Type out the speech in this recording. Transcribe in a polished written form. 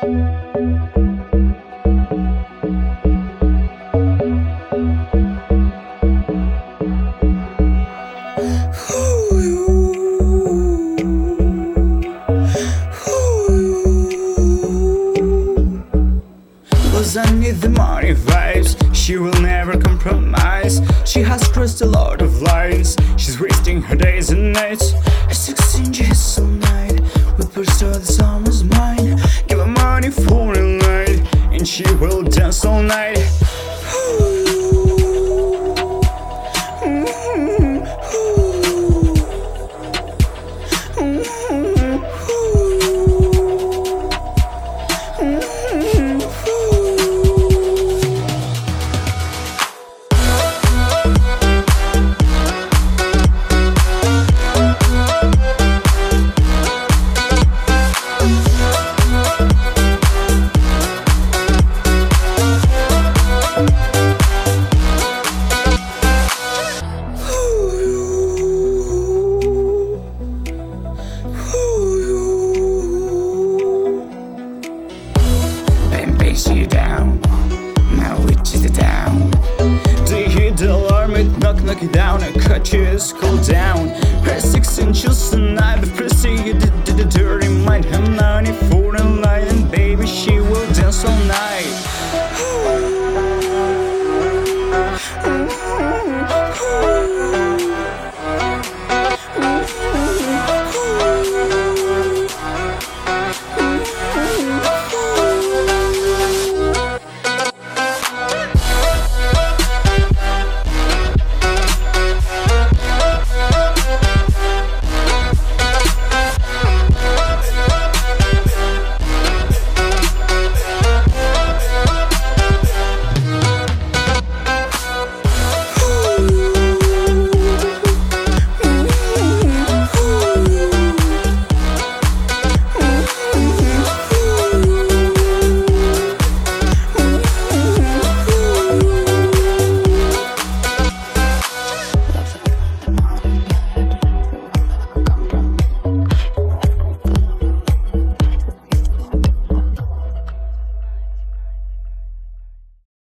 I need the money vibes, she will never compromise. She has crossed a lot of lines, she's wasting her days and nights. At 16 she's all night, with pursue the summer's mine. Give her money for a night, and she will dance all night. You down, now which is the down. Do you hear the alarm? It knock it down. I cut you skull down. Press 6 inches tonight, but pressing you the dirty mind. I'm 94.